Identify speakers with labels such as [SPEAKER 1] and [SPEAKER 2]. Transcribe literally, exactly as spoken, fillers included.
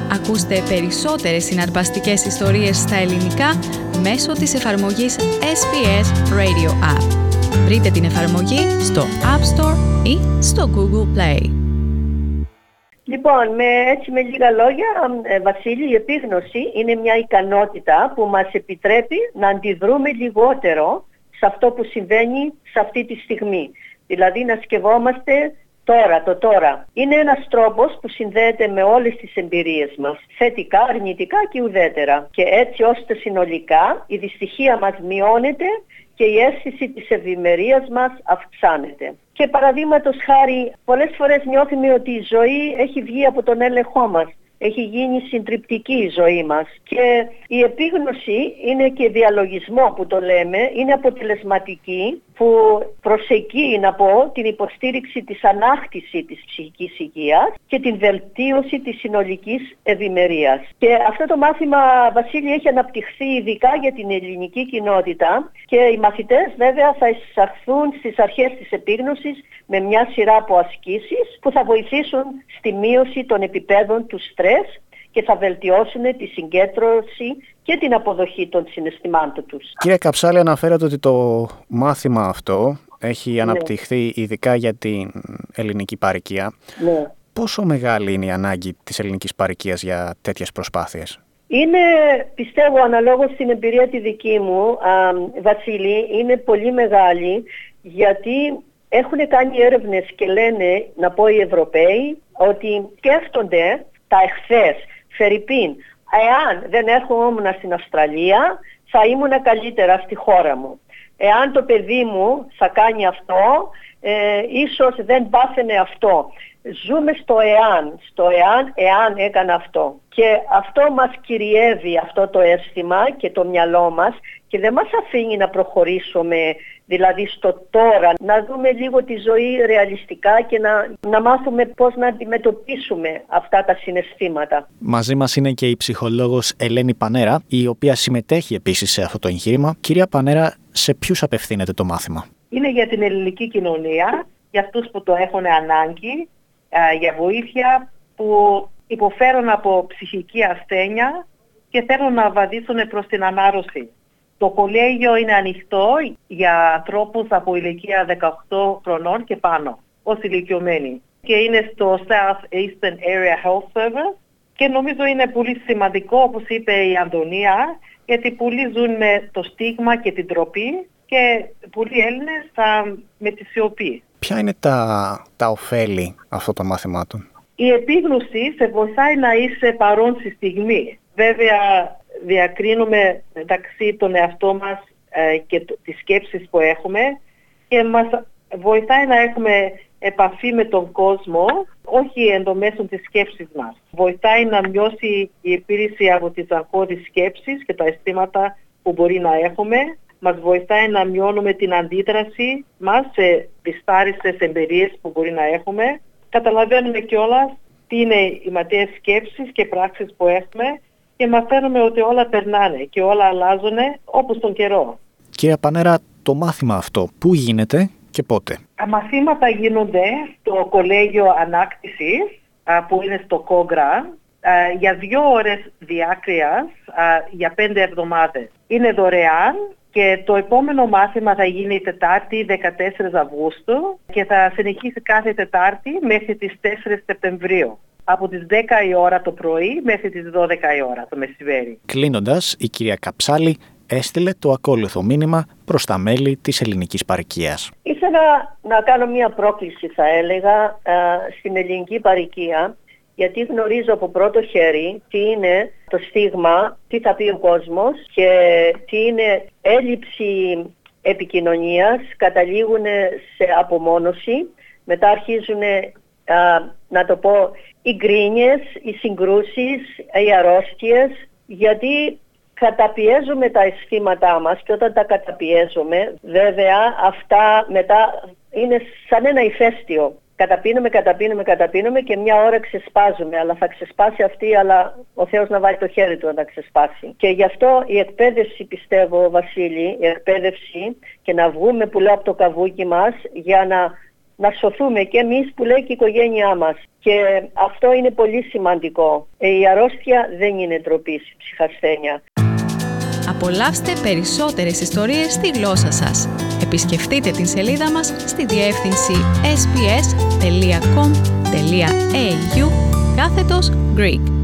[SPEAKER 1] Ακούστε περισσότερες συναρπαστικές ιστορίες στα ελληνικά μέσω της εφαρμογής ες μπι ες Radio App. Βρείτε την εφαρμογή στο App Store ή στο Google Play.
[SPEAKER 2] Λοιπόν, με, έτσι με λίγα λόγια, ε, Βασίλη, η επίγνωση είναι μια ικανότητα που μας επιτρέπει να αντιδρούμε λιγότερο σε αυτό που συμβαίνει σε αυτή τη στιγμή. Δηλαδή να σκεφτόμαστε τώρα, το τώρα. Είναι ένας τρόπος που συνδέεται με όλες τις εμπειρίες μας, θετικά, αρνητικά και ουδέτερα. Και έτσι ώστε συνολικά η δυστυχία μας μειώνεται και η αίσθηση της ευημερίας μας αυξάνεται. Και παραδείγματος χάρη, πολλές φορές νιώθουμε ότι η ζωή έχει βγει από τον έλεγχό μας. Έχει γίνει συντριπτική η ζωή μας. Και η επίγνωση είναι και διαλογισμό που το λέμε, είναι αποτελεσματική, που προσεγγεί, να πω, την υποστήριξη της ανάκτησης της ψυχικής υγείας και την βελτίωση της συνολικής ευημερίας. Και αυτό το μάθημα, Βασίλη, έχει αναπτυχθεί ειδικά για την ελληνική κοινότητα και οι μαθητές βέβαια θα εισαχθούν στις αρχές της επίγνωσης με μια σειρά από ασκήσεις που θα βοηθήσουν στη μείωση των επιπέδων του στρες και θα βελτιώσουν τη συγκέντρωση και την αποδοχή των συναισθημάτων τους.
[SPEAKER 3] Κύριε Καψάλη, αναφέρατε ότι το μάθημα αυτό έχει ναι. αναπτυχθεί ειδικά για την ελληνική παροικία.
[SPEAKER 2] Ναι.
[SPEAKER 3] Πόσο μεγάλη είναι η ανάγκη της ελληνικής παροικίας για τέτοιες προσπάθειες?
[SPEAKER 2] Είναι, πιστεύω, αναλόγως στην εμπειρία τη δική μου, α, Βασίλη, είναι πολύ μεγάλη, γιατί έχουν κάνει έρευνες και λένε, να πω οι Ευρωπαίοι, ότι σκέφτονται τα εχθές, φερειπίν, εάν δεν έρχομουν στην Αυστραλία, θα ήμουν καλύτερα στη χώρα μου. Εάν το παιδί μου θα κάνει αυτό, ε, ίσως δεν πάθαινε αυτό. Ζούμε στο εάν, στο εάν, εάν έκανα αυτό. Και αυτό μας κυριεύει, αυτό το αίσθημα και το μυαλό μας, και δεν μας αφήνει να προχωρήσουμε, δηλαδή στο τώρα, να δούμε λίγο τη ζωή ρεαλιστικά και να, να μάθουμε πώς να αντιμετωπίσουμε αυτά τα συναισθήματα.
[SPEAKER 3] Μαζί μας είναι και η ψυχολόγος Ελένη Πανέρα, η οποία συμμετέχει επίσης σε αυτό το εγχείρημα. Κυρία Πανέρα, σε ποιους απευθύνεται το μάθημα?
[SPEAKER 4] Είναι για την ελληνική κοινωνία, για αυτούς που το έχουν ανάγκη, για βοήθεια, που υποφέρουν από ψυχική ασθένεια και θέλουν να βαδίσουν προς την ανάρρωση. Το κολέγιο είναι ανοιχτό για ανθρώπους από ηλικία δεκαοκτώ χρονών και πάνω, ως ηλικιωμένοι. Και είναι στο South Eastern Area Health Service και νομίζω είναι πολύ σημαντικό, όπως είπε η Αντωνία, γιατί πολλοί ζουν με το στίγμα και την ντροπή και πολλοί Έλληνες θα με τη σιωπή.
[SPEAKER 3] Ποια είναι τα, τα ωφέλη αυτών των μαθημάτων?
[SPEAKER 4] Η επίγνωση σε βοηθάει να είσαι παρόν στη στιγμή. Βέβαια, διακρίνουμε μεταξύ των εαυτό μας ε, και το, τις σκέψεις που έχουμε και μας βοηθάει να έχουμε επαφή με τον κόσμο, όχι εντομέσων της σκέψης μας. Βοηθάει να μειώσει η επίρρηση από τις αγχώδεις σκέψεις και τα αισθήματα που μπορεί να έχουμε. Μας βοηθάει να μειώνουμε την αντίδραση μας σε δυσάρεστες εμπειρίες που μπορεί να έχουμε. Καταλαβαίνουμε κιόλας τι είναι οι ματιές σκέψεις και πράξεις που έχουμε και μαθαίνουμε ότι όλα περνάνε και όλα αλλάζουν όπως τον καιρό.
[SPEAKER 3] Κύριε Πανέρα, το μάθημα αυτό πού γίνεται και πότε?
[SPEAKER 4] Τα μαθήματα γίνονται στο Κολέγιο Ανάκτησης που είναι στο Κόγκρα για δύο ώρες διάκριας για πέντε εβδομάδες. Είναι δωρεάν και το επόμενο μάθημα θα γίνει Τετάρτη δεκατέσσερις Αυγούστου και θα συνεχίσει κάθε Τετάρτη μέχρι τις τέσσερις Σεπτεμβρίου. Από τις δέκα η ώρα το πρωί μέχρι τις δώδεκα η ώρα το μεσημέρι.
[SPEAKER 3] Κλείνοντας, η κυρία Καψάλη έστειλε το ακόλουθο μήνυμα προς τα μέλη της ελληνικής παροικίας.
[SPEAKER 2] Ήθελα να κάνω μια πρόκληση, θα έλεγα, στην ελληνική παροικία, γιατί γνωρίζω από πρώτο χέρι τι είναι το στίγμα, τι θα πει ο κόσμος και τι είναι έλλειψη επικοινωνίας, καταλήγουν σε απομόνωση, μετά αρχίζουν, α, να το πω, οι γκρίνιες, οι συγκρούσεις, οι αρρώστιες, γιατί καταπιέζουμε τα αισθήματά μας και όταν τα καταπιέζουμε, βέβαια αυτά μετά είναι σαν ένα ηφαίστειο. Καταπίνουμε, καταπίνουμε, καταπίνουμε και μια ώρα ξεσπάζουμε, αλλά θα ξεσπάσει αυτή, αλλά ο Θεός να βάλει το χέρι του να ξεσπάσει. Και γι' αυτό η εκπαίδευση, πιστεύω, Βασίλη, η εκπαίδευση και να βγούμε που λέω από το καβούκι μας για να να σωθούμε και εμείς που λέει και η οικογένειά μας. Και αυτό είναι πολύ σημαντικό. Η αρρώστια δεν είναι ντροπή, ψυχασθένεια.
[SPEAKER 1] Απολαύστε περισσότερες ιστορίες στη γλώσσα σας. Επισκεφτείτε την σελίδα μας στη διεύθυνση ες μπι ες τελεία κομ τελεία έι γιου κάθετος Greek.